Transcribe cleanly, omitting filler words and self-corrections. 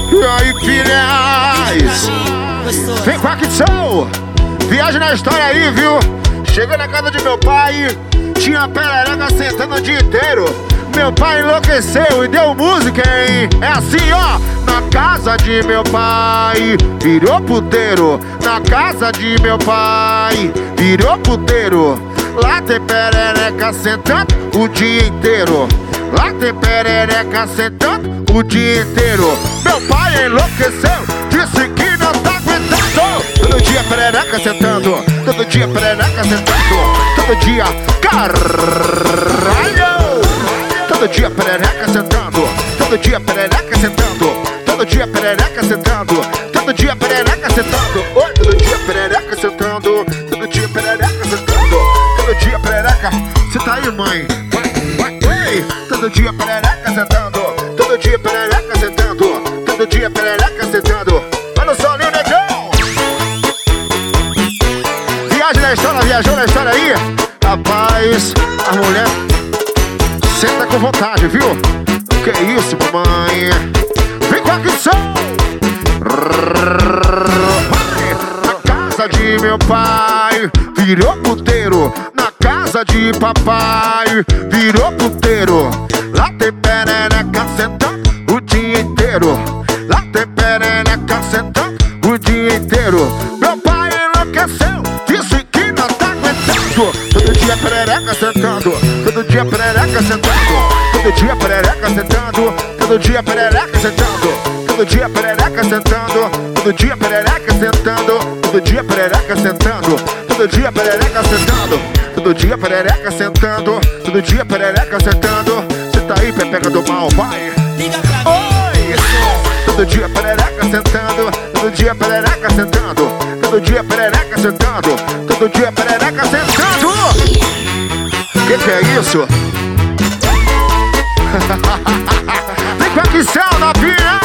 E aí, filhas? Vem com a Kitsou. Viagem na história aí, viu? Cheguei na casa de meu pai, tinha perereca sentando o dia inteiro. Meu pai enlouqueceu e deu música, hein? É assim, ó. Na casa de meu pai, virou puteiro. Na casa de meu pai, virou puteiro. Lá tem perereca sentando o dia inteiro. Lá tem perereca sentando o dia inteiro. Meu pai enlouqueceu, disse que não tá aguentando. Todo dia perereca sentando, todo dia perereca sentando, todo dia caralho. Todo dia perereca sentando, todo dia perereca sentando, todo dia perereca sentando, todo dia perereca sentando. Oi, todo dia perereca sentando, todo dia perereca sentando, todo dia perereca. Cê tá aí, mãe? Vai, ei! Todo dia perereca sentando, todo dia perereca sentando, todo dia perereca sentando. Olha o solinho, negão! Viagem na história, viajou na história aí? Rapaz, a mulher senta com vontade, viu? Que isso, mamãe? Vem com a Kitsou! Na casa de meu pai, virou puteiro. Na casa de papai, virou puteiro. Lá tem perereca sentando o dia inteiro. Lá tem perereca sentando o dia inteiro. Meu pai enlouqueceu, disse que não tá aguentando. Todo dia perereca sentando, todo dia perereca sentando, todo dia perereca sentando, todo dia perereca sentando, todo dia perereca sentando, todo dia perereca sentando, todo dia perereca sentando, todo dia perereca sentando, todo dia perereca sentando, todo dia perereca sentando. Cê tá aí, pepeca do mal, vai! Oi! Todo dia perereca sentando, todo dia perereca sentando, todo dia perereca sentando, todo dia perereca sentando. Que é isso? Vem com a Kitsou na pia.